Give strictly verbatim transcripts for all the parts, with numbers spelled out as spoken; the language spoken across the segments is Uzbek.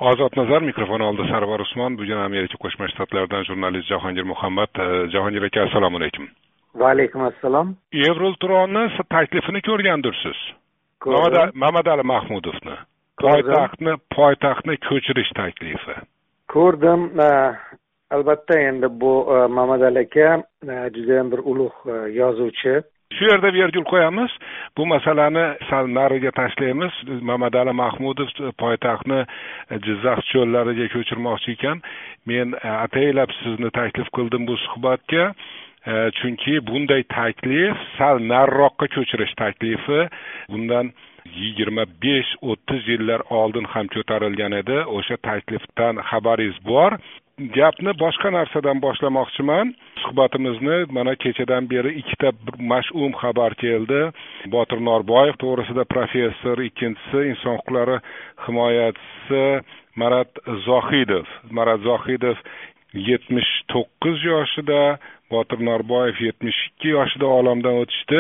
Ozod Nazar mikrofon oldi. Sarvar Usmon. Bugun Amerika Qo'shma Shtatlaridan jurnalist Jahongir Muhammad. Jahongir aka, assalomu alaykum. Va alaykum assalom. Yevroittifoqning taklifini ko'rgandirsiz. Mamadali Mahmudovni. Poytaxtni poytaxtni ko'chirish taklifi. Ko'rdim. Albatta endi bu Mamadali aka juda ham bir ulug' yozuvchi. Shu yerda virgul qo'yamiz. Bu masalani sal nariga tashlaymiz. Mamadali Mahmudov poytaxtni Jizzax cho'llariga ko'chirmoqchi ekan. Men ataylab sizni taklif qildim bu suhbatga. Chunki bunday taklif sal nariroqqa ko'chirish taklifi bundan yigirma besh o'ttiz yillar oldin ham ko'tarilgan edi. O'sha taklifdan xabaringiz bor. Gapni boshqa narsadan boshlamoqchiman. Suhbatimizni mana kechadan beri ikkita mash'um xabar keldi. Botir Norboyev to'g'risida professor, ikkinchisi inson huquqlari himoyachisi Marat Zohidov. Marat Zohidov yetmish to'qqiz yoshida, Botir Norboyev yetmish ikki yoshida olamdan o'tishdi.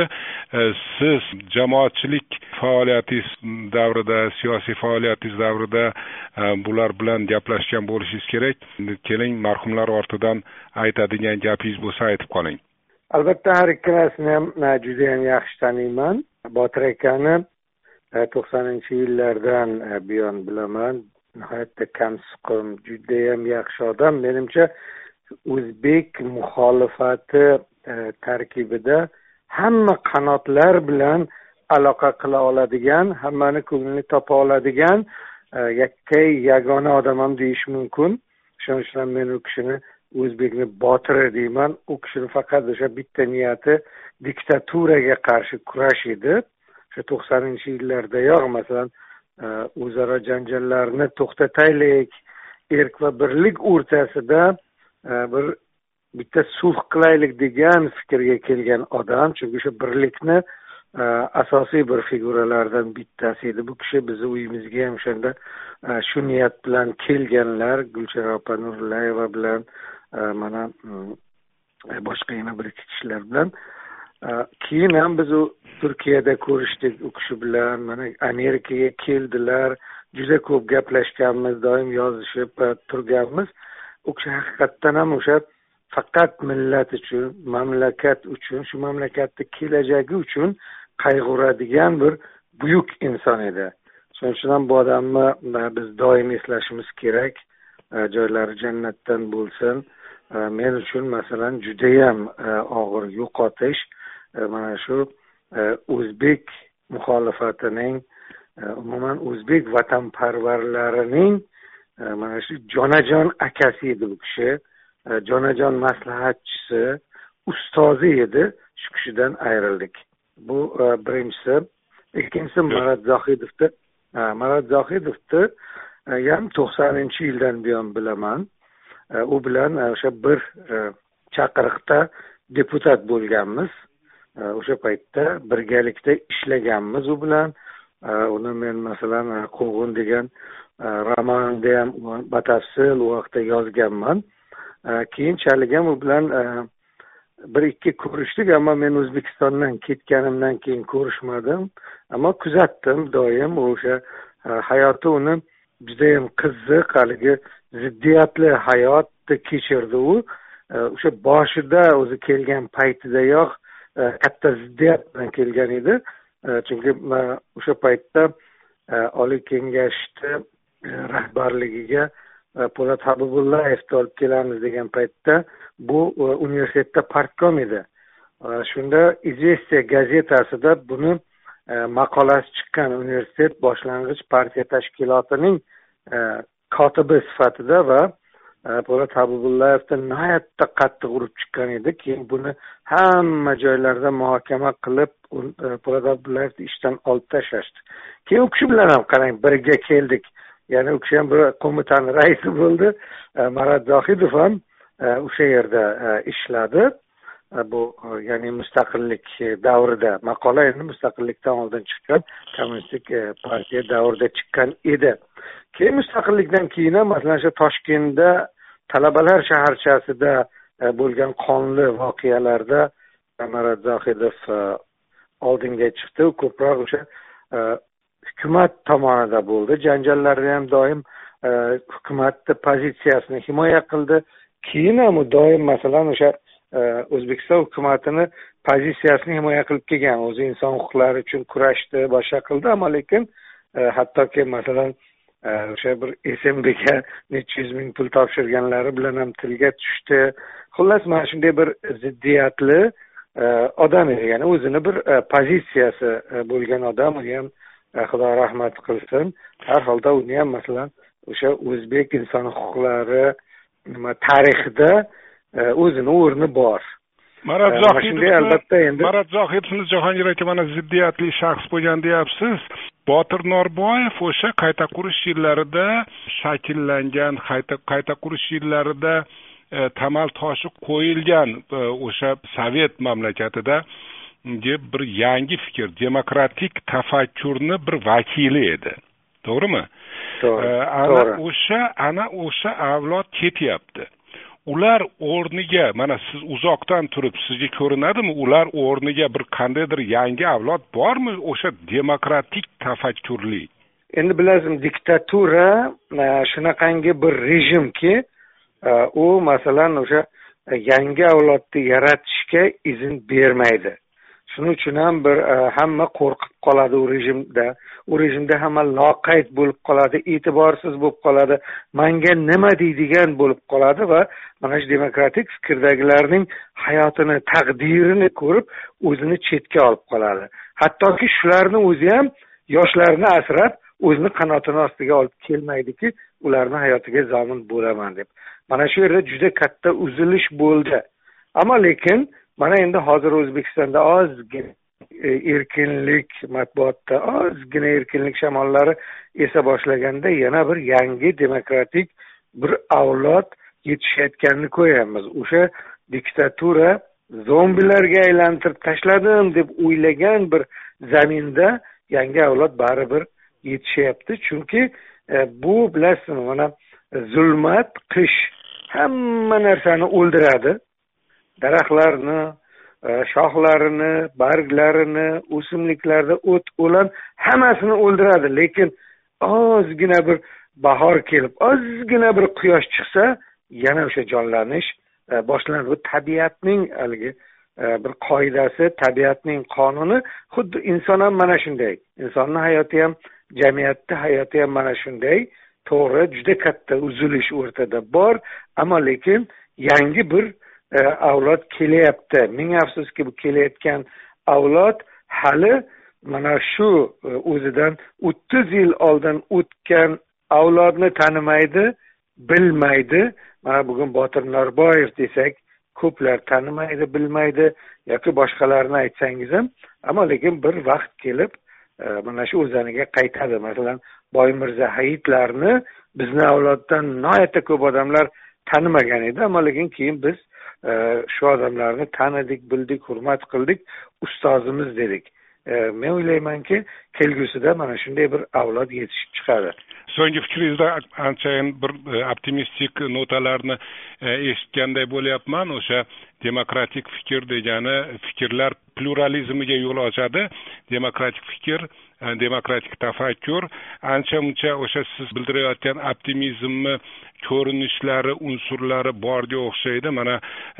Siz jamoatchilik faoliyatingiz davrida, siyosiy faoliyatingiz davrida bular bilan gaplashgan bo'lishingiz kerak. Keling, marhumlar ortidan aytadigan gapingiz bo'lsa aytib qoling. Albatta har ikkalasini ham juda ham yaxshi taniyman. Botir akani to'qsoninchi yillardan buyon bilaman. Nihoyatda kamsuqum, juda ham yaxshi odam. Menimcha o'zbek muxolifati tarkibida hamma qanotlar bilan aloqa qila oladigan, hammani ko'nglini topa oladigan yakkay yagona odam ham deyish mumkin. Shuning uchun men u kishini o'zbekni botiri deyman. U kishini faqat o'sha bitta niyati diktaturaga qarshi kurash edi. O'sha to'qsoninchi yillardayoq masalan o'zaro janjallarni to'xtataylik, erk va birlik o'rtasida bir bitta sulh qilaylik degan fikrga kelgan odam. Chunki o'sha birlikni asosiy bir figuralardan bittasi edi. Bu kishi bizni uyimizga ham o'shanda shu niyat bilan kelganlar. Gulchehra opa Nurlayeva bilan mana boshqa yana bir ikki kishilar bilan. Keyin ham biz u Turkiyada ko'rishdik u kishi bilan. Mana Amerikaga keldilar. Juda ko'p gaplashganmiz, doim yozishib turganmiz. U kishi haqiqatdan ham o'sha faqat millat uchun, mamlakat uchun, shu mamlakatning kelajagi uchun qayg'uradigan bir buyuk inson edi. Shuning uchun ham bu odamni biz doim eslashimiz kerak. Joylari jannatdan bo'lsin. Men uchun masalan juda ham og'ir yo'qotish mana shu o'zbek muxolifatining, umuman o'zbek vatanparvarlarining mana shu jonajon akasi edi bu kishi. Jonajon maslahatchisi, ustozi edi. Shu kishidan ayrildik. Bu birinchisi. Ikkinchisi Marat Zohidovni. Marat Zohidovni ham to'qsoninchi yildan buyon bilaman. U bilan o'sha bir chaqiriqda deputat bo'lganmiz. O'sha paytda birgalikda ishlaganmiz u bilan. Uni men masalan Quvg'in degan romanda ham batafsil u vaqtda yozganman. Keyinchalik ham u bilan bir ikki ko'rishdik, ammo men O'zbekistondan ketganimdan keyin ko'rishmadim. Ammo kuzatdim doim o'sha hayoti uni juda ham qiziq, haligi ziddiyatli hayotni kechirdi u. O'sha boshida o'zi kelgan paytidayoq katta ziddiyat bilan kelgan edi. Chunki o'sha paytda Oliy Kengashni rahbarligiga Po'lat Habibullayevni olib kelamiz degan paytda bu universitetda partkom edi. Shunda Izvestiya gazetasida buni maqolasi chiqqan, universitet boshlang'ich partiya tashkilotining kotibi sifatida va Po'lat Habibullayevni nihoyatda qattiq urib chiqqan edi. Keyin buni hamma joylarda muhokama qilib Po'lat Habibullayevni ishdan olib tashlashdi. Keyin u kishi bilan ham qarang birga keldik. Ya'ni u kishi ham bir qo'mitani raisi bo'ldi. Marat Zohidov ham o'sha yerda ishladi. Bu ya'ni mustaqillik davrida, maqola endi mustaqillikdan oldin chiqqan kommunistik partiya davrida chiqqan edi. Keyin mustaqillikdan keyin ham masalan o'sha Toshkentda talabalar shaharchasida bo'lgan qonli voqealarda Marat Zohidov oldinga chiqdi. Ko'proq o'sha hukumat tomonida bo'ldi. Janjallarda ham doim hukumatni pozitsiyasini himoya qildi. Keyin ham u doim masalan o'sha O'zbekiston hukumatini pozitsiyasini himoya qilib kelgan. O'zi inson huquqlari uchun kurashdi, boshqa qildi, ammo lekin hattoki masalan o'sha bir S M Bga necha yuz ming pul topshirganlari bilan ham tilga tushdi. Xullas, mana shunday bir ziddiyatli odam edi. Ya'ni o'zini bir pozitsiyasi bo'lgan odam, uni ham Xudo rahmat qilsin. Har holda uni ham masalan o'sha o'zbek inson huquqlari nima tarixida o'zini o'rni bor. Marat Zohidov, albatta endi Marat Zohidovni Jahongir aka mana ziddiyatli shaxs bo'lgan deyapsiz. Botir Norboyev o'sha qayta qurish yillarida shakllangan, qayta qayta qurish yillarida tamal toshi qo'yilgan o'sha Sovet mamlakatida bir yangi fikr, demokratik tafakkurni bir vakili edi. To'g'rimi? To'g'ri. Ana o'sha ana o'sha avlod ketyapti. Ular o'rniga, mana siz uzoqdan turib sizga ko'rinadimi, ular o'rniga bir qandaydir yangi avlod bormi, o'sha demokratik tafakkurli? Endi bilasizmi, diktatura shunaqangi bir rejimki, u masalan o'sha yangi avlodni yaratishga izn bermaydi. Shuning uchun ham bir hamma qo'rqib qoladi u rejimda. U rejimda hamma loqayd bo'lib qoladi, e'tiborsiz bo'lib qoladi, menga nima deydigan bo'lib qoladi va mana shu demokratik fikrdagilarning hayotini, taqdirini ko'rib o'zini chetga olib qoladi. Hattoki shularni o'zi ham yoshlarni asrab o'zini qanotini ostiga olib kelmaydiki, ularni hayotiga zomin bo'laman deb. Mana shu yerda juda katta uzilish bo'ldi. Ammo lekin mana endi hozir O'zbekistonda ozgina erkinlik, matbuotda ozgina erkinlik shamollari esa boshlaganda yana bir yangi demokratik bir avlod yetishayotganini ko'ryapmiz. O'sha diktatura zombilarga aylantirib tashladim deb o'ylagan bir zaminda yangi avlod baribir yetishyapti. Chunki bu bilasizmi, mana zulmat, qish hamma narsani o'ldiradi. Daraxtlarni, shoxlarini, barglarini, o'simliklarda o't o'lan hammasini o'ldiradi. Lekin ozgina bir bahor kelib, ozgina bir quyosh chiqsa, yana o'sha jonlanish boshlanadi. Bu tabiatning haligi bir qoidasi, tabiatning qonuni. Xuddi inson ham mana shunday. Insonning hayoti ham, jamiyatning hayoti ham mana shunday. To'g'ri, juda katta uzilish o'rtada bor, ammo lekin yangi bir avlod kelyapti. Ming afsuski, bu kelayotgan avlod hali mana shu o'zidan o'ttiz yil oldin o'tgan avlodni tanimaydi, bilmaydi. Mana bugun Botir Norboyev desak, ko'plar tanimaydi, bilmaydi, yoki boshqalarni aytsangiz ham, ammo lekin bir vaqt kelib mana shu o'zaniga qaytadi. Masalan, Boymirza Hayitlarni bizni avloddan nihoyatda ko'p odamlar tanimagan edi, ammo lekin keyin biz shu odamlarni tanidik, bildik, hurmat qildik, ustozimiz dedik. Men o'ylaymanki, kelgusida mana shunday bir avlod yetishib chiqadi. So'nggi fikringizda anchayin bir optimistik notalarni eshitganday bo'lyapman. O'sha demokratik fikr degani fikrlar pluralizmiga yo'l ochadi. Demokratik fikr, demokratik tafakkur ancha-muncha o'sha siz bildirayotgan optimizmni ko'rinishlari, unsurlari borga o'xshaydi. Mana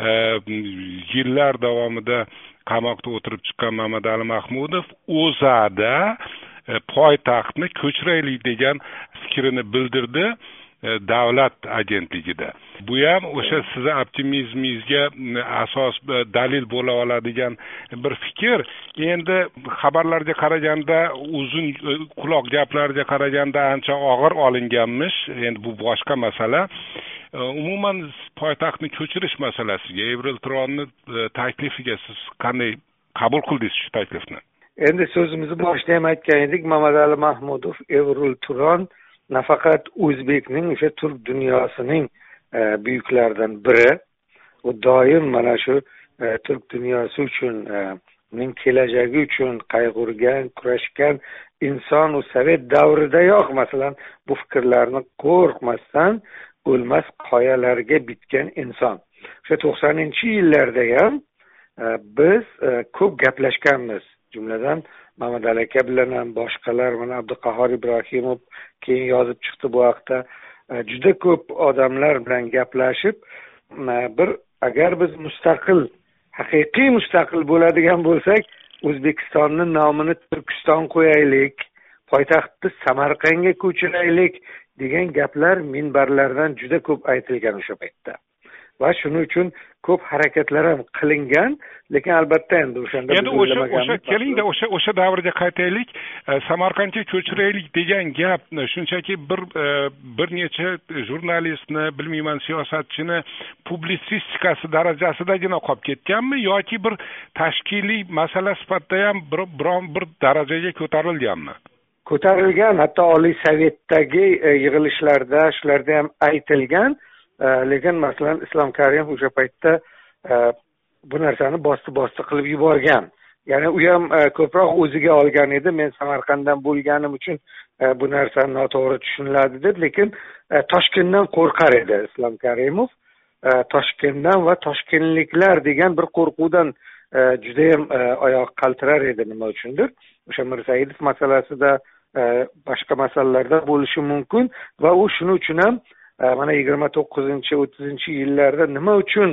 yillar davomida qamoqda o'tirib chiqqan Mamadali Mahmudov o'zada poytaxtni ko'chiraylik degan fikrini bildirdi davlat agentligida. Bu ham o'sha sizni optimizmingizga asos dalil bo'la oladigan bir fikr. Endi xabarlarga qaraganda, uzun quloq gaplarga qaraganda ancha og'ir olinganmish. Endi bu boshqa masala. Umuman poytaxtni ko'chirish masalasiga, Avril Turonni taklifiga siz qanday qabul qildingiz shu taklifni? Endi so'zimizni boshida ham aytgan edik, Mamadali Mahmudov, Avril Turon nafaqat o'zbekning, o'sha turk dunyosining buyuklaridan biri. U doim mana shu turk dunyosi uchun, uning kelajagi uchun qayg'urgan, kurashgan inson. U Sovet davridayoq masalan bu fikrlarni qo'rqmasdan o'lmas qoyalarga bitgan inson. O'sha to'qsoninchi yillarda ham biz ko'p gaplashganmiz. Jumladan Mamadali aka bilan ham boshqalar, mana Abduqahhor Ibrohimov keyin yozib chiqdi bu haqda. juda ko'p odamlar bilan gaplashib, bir agar biz mustaqil, haqiqiy mustaqil bo'ladigan bo'lsak, O'zbekistonning nomini Turkiston qo'yaylik, poytaxtni Samarqandga ko'chiraylik degan gaplar minbarlardan juda ko'p aytilgan o'sha paytda. Va shuning uchun ko'p harakatlar ham qilingan, lekin albatta endi o'shanda endi o'sha o'sha kelingda o'sha o'sha davrga qaytaylik. Samarqandga ko'chiraylik degan gap shunchaki bir bir necha jurnalistni, bilmayman, siyosatchini publisistikasi darajasidagina qolib ketganmi yoki bir tashkiliy masala sifatida ham biron bir darajaga ko'tarilganmi? Ko'tarilgan, hatto Oliy Sovetdagi yig'ilishlarda shularda ham aytilgan. Lekin masalan Islom Karimov o'sha paytda bu narsani bosti-bosti qilib yuborgan. Ya'ni u ham ko'proq o'ziga olgan edi. Men Samarqanddan bo'lganim uchun bu narsa noto'g'ri tushuniladi deb, lekin Toshkentdan qo'rqar edi Islom Karimov. Toshkentdan va toshkentliklar degan bir qo'rquvdan juda ham oyoq qaltirar edi, nima uchundir. O'sha Mirsaidov masalasida, boshqa masalalarda bo'lishi mumkin va u shuning uchun ham mana yigirma to'qqizinchi o'ttizinchi yillarda nima uchun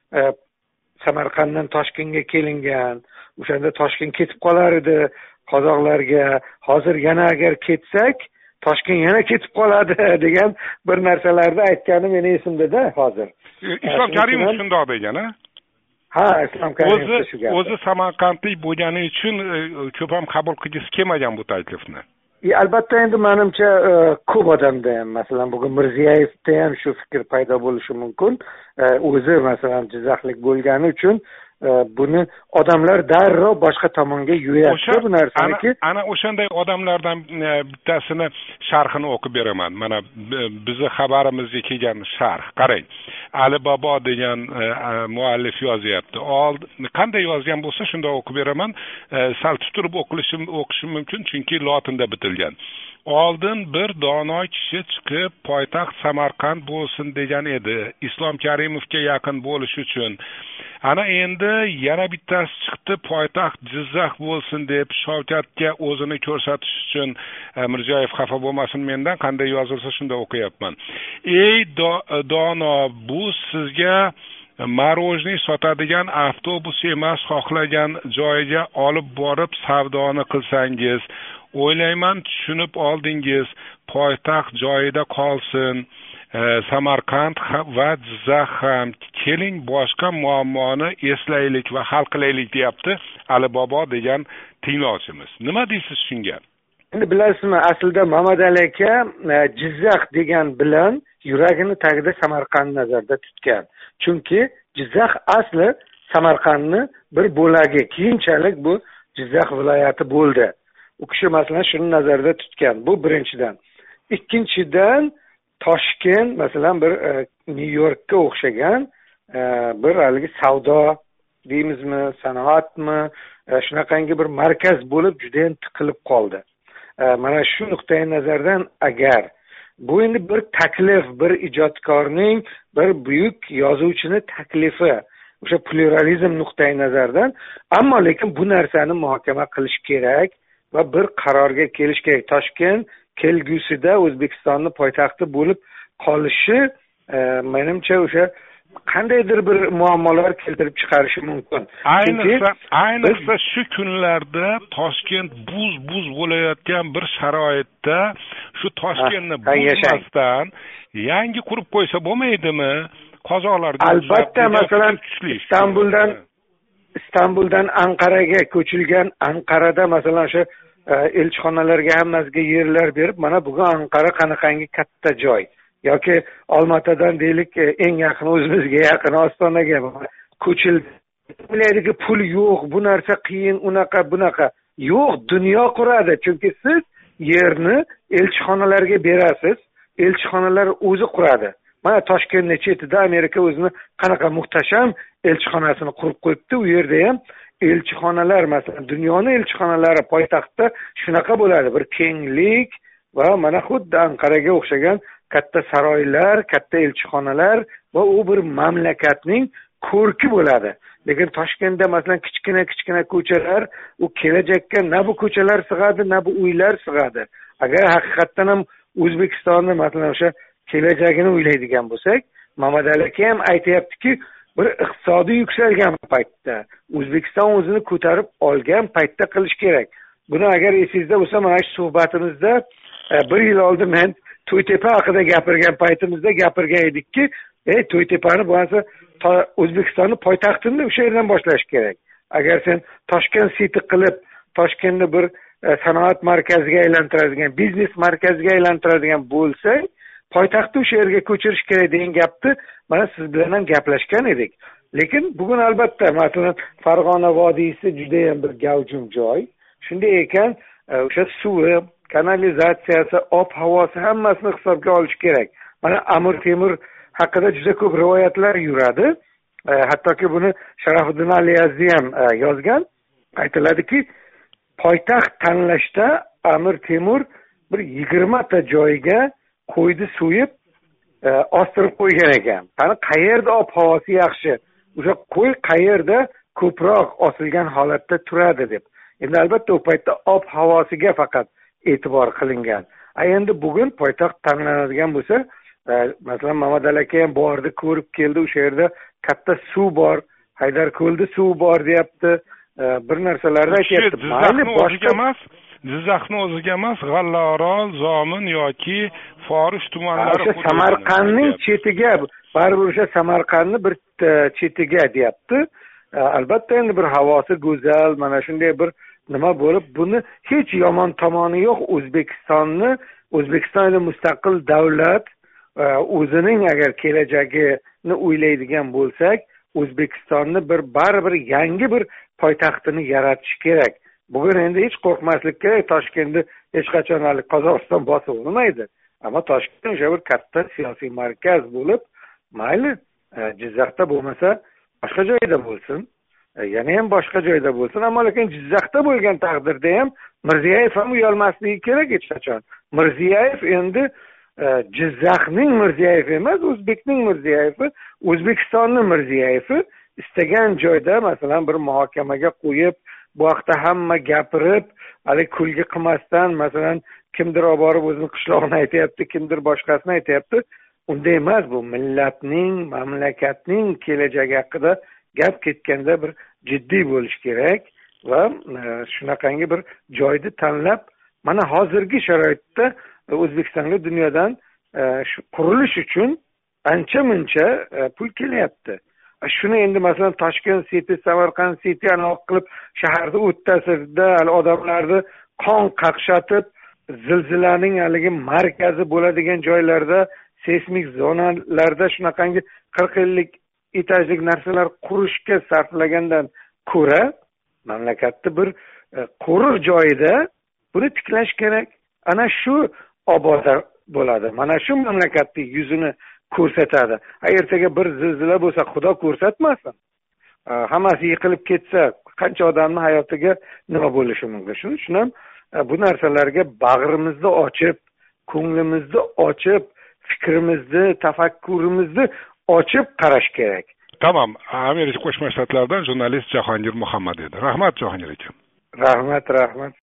Samarqanddan Toshkentga kelingan, o'shanda Toshkent ketib qolar edi qozoqlarga, hozir yana agar ketsak Toshkent yana ketib qoladi degan bir narsalarni aytgani meni esimda-da hozir. Islom Karimov shundoq degan, ha? Ha, Islom Karimov shu gap. O'zi Samarqandlik bo'lgani uchun ko'p ham qabul qilgisi kelmagan bu taklifni. Albatta endi menimcha ko'p odamda ham, masalan bugun Mirziyoyevda ham shu fikr paydo bo'lishi mumkin. O'zi masalan Jizzaxlik bo'lgani uchun buni odamlar darrov boshqa tomonga yo'yapti bu narsaniki. Ana o'shanday odamlardan bittasini sharhini o'qib beraman. Mana bizni xabarimizga kelgan sharh. Qarang. Ali Bobo degan muallif yozyapti. Old qanday yozgan bo'lsa shunday o'qib beraman. Sal tutirib o'qilishim o'qishim mumkin chunki lotinda bitilgan. Oldin bir dono kishi chiqib poytaxt Samarqand bo'lsin degan edi, Islom Karimovga yaqin bo'lish uchun. Ana endi yana bittasi chiqdi poytaxt Jizzax bo'lsin deb Shavkatga o'zini ko'rsatish uchun. Mirziyoyev xafa bo'lmasin mendan, qanday yozilsa shunda o'qiyapman. Ey dono, bu sizga marojniy sotadigan avtobus emas, xohlagan joyiga olib borib savdoni qilsangiz, o'ylayman tushunib oldingiz, poytaxt joyida qolsin. Samarqand va Jizzax ham, keling boshqa muammoni eslaylik va hal qilaylik deyapti Ali Bobo degan tinglovchimiz. Nima deysiz shunga? Endi bilasizmi, aslida Mamad-Ali aka Jizzax degan bilan yuragini tagida Samarqand nazarda tutgan. Chunki Jizzax asli Samarqandni bir bo'lagi, keyinchalik bu Jizzax viloyati bo'ldi. U kishi masalan shuni nazarda tutgan. Bu birinchidan. Ikkinchidan Toshkent masalan bir New Yorkka o'xshagan bir haligi savdo deymizmi, sanoatmi, shunaqangi bir markaz bo'lib juda ham tiqilib qoldi. Mana shu nuqtai nazardan agar bu endi bir taklif, bir ijodkorning, bir buyuk yozuvchini taklifi, o'sha pluralizm nuqtai nazardan, ammo lekin bu narsani muhokama qilish kerak va bir qarorga kelish kerak. Toshkent kelgusida O'zbekistonning poytaxti bo'lib qolishi menimcha o'sha qandaydir bir muammolar keltirib chiqarishi mumkin. Ayniqsa, ayniqsa shu kunlarda Toshkent buz-buz bo'layotgan bir sharoitda shu Toshkentni buzmasdan yangi qurib qo'ysa bo'lmaydimi? Qozoqlarga albatta masalan Istanbuldan Istanbuldan Anqaraga ko'chilgan, Anqarada masalan o'sha elchixonalarga hammasiga yerlar berib, mana bugun Anqara qanaqangi katta joy. Yoki Olmaotadan deylik eng yaqin o'zimizga yaqin Ostonaga ko'childi. Biladiki pul yo'q, bu narsa qiyin, unaqa bunaqa. Yo'q, dunyo quradi. Chunki siz yerni elchixonalarga berasiz, elchixonalar o'zi quradi. Mana Toshkentning chetida Amerika o'zini qanaqa muhtasham elchixonasini qurib qo'yibdi. U yerda ham elchixonalar, masalan, dunyoning elchixonalari poytaxtda shunaqa bo'ladi, bir kenglik va mana xuddi Anqaraga o'xshagan katta saroylar, katta elchixonalar va u bir mamlakatning ko'rki bo'ladi. Lekin Toshkentda masalan kichkina-kichkina ko'chalar, u kelajakka na bu ko'chalar sig'adi, na bu uylar sig'adi. Agar haqiqatdan ham O'zbekistonni masalan o'sha kelajagini o'ylaydigan bo'lsak, Mamadali aka ham aytayaptiki, bir iqtisodiy yuksalgan paytda, O'zbekiston o'zini ko'tarib olgan paytda qilish kerak. Buni agar esingizda bo'lsa, mana shu suhbatimizda bir yil oldin men To'ytepa haqida gapirgan paytimizda gapirgan edikki, ey To'ytepani bo'lmasa O'zbekistonni poytaxtini o'sha yerdan boshlash kerak. Agar sen Toshkent City qilib, Toshkentni bir sanoat markaziga aylantiradigan, biznes markaziga aylantiradigan bo'lsang, poytaxtni o'sha yerga ko'chirish kerak degan gapni mana siz bilan ham gaplashgan edik. Lekin bugun albatta, masalan, Farg'ona vodiysi juda ham bir gavjum joy. Shunday ekan, o'sha suvi, kanalizatsiyasi, ob-havosi hammasini hisobga olish kerak. Mana Amir Temur haqida juda ko'p rivoyatlar yuradi. Hattoki buni Sharofiddin Aliyazdi ham yozgan. Aytiladiki, poytaxt tanlashda Amir Temur bir yigirma ta joyga qo'yni so'yib ostirib qo'ygan ekan. Qani qayerda ob-havosi yaxshi, o'sha qo'y qayerda ko'proq osilgan holatda turadi deb. Endi albatta u paytda ob-havosiga faqat e'tibor qilingan. Endi bugun poytaxt tanlanadigan bo'lsa, masalan, Mamadali aka ham bordi, ko'rib keldi, o'sha yerda katta suv bor, Haydarko'lda suv bor deyapti, bir narsalarni aytyapti. Mayli, boshqa emas, Jizzaxni o'ziga emas, G'allaorol, Zomin yoki Forish tumanlari, o'sha Samarqandning chetiga, baribir o'sha Samarqandni bir chetiga deyapti. Albatta endi bir havosi go'zal, mana shunday bir nima bo'lib, buni hech yomon tomoni yo'q. O'zbekistonni, O'zbekistonda mustaqil davlat, o'zining agar kelajagini o'ylaydigan bo'lsak, O'zbekistonni bir baribir yangi bir poytaxtini yaratish kerak. Bugun endi hech qo'rqmaslik kerak, Toshkentni hech qachon hali Qozog'iston bosib olmaydi. Ammo Toshkent o'sha bir katta siyosiy markaz bo'lib, mayli, Jizzaxda bo'lmasa, boshqa joyda bo'lsin, yana ham boshqa joyda bo'lsin, ammo lekin Jizzaxda bo'lgan taqdirda ham Mirziyoyev ham uyalmasligi kerak hech qachon. Mirziyoyev endi Jizzaxning Mirziyoyevi emas, O'zbekning Mirziyoyevi, O'zbekistonning Mirziyoyevi istagan joyda, masalan, bir muhokamaga qo'yib, bu haqda hamma gapirib, hali kulgi qilmasdan, masalan, kimdir olib borib o'zini qishlog'ini aytayapti, kimdir boshqasini aytayapti. Unday emas, bu millatning, mamlakatning kelajagi haqida gap ketganda bir jiddiy bo'lish kerak va shunaqangi bir joyni tanlab, mana hozirgi sharoitda O'zbekistonga dunyodan shu qurilish uchun ancha-muncha pul kelyapti. Shuni endi masalan Toshkent City, Samarqand City aniq qilib shaharda o'ttasida odamlarni qon qaqshatib, zilzilaning haligi markazi bo'ladigan joylarda, seysmik zonalarda shunaqangi qirq ellik etajlik narsalar qurishga sarflagandan ko'ra, mamlakatni bir qo'riq joyida buni tiklash kerak. Ana shu obod bo'ladi. Mana shu mamlakatning yuzini ko'rsatadi. Ertaga bir zilzila bo'lsa, Xudo ko'rsatmasin, hammasi yiqilib ketsa, qancha odamning hayotiga nima bo'lishi mumkin? Shuning uchun ham bu narsalarga bag'rimizni ochib, ko'nglimizni ochib, fikrimizni, tafakkurimizni ochib qarash kerak. Tamam, Amerika Qo'shma Shtatlaridan jurnalist Jahongir Muhammad edi. Rahmat Jahongir aka. Rahmat, rahmat.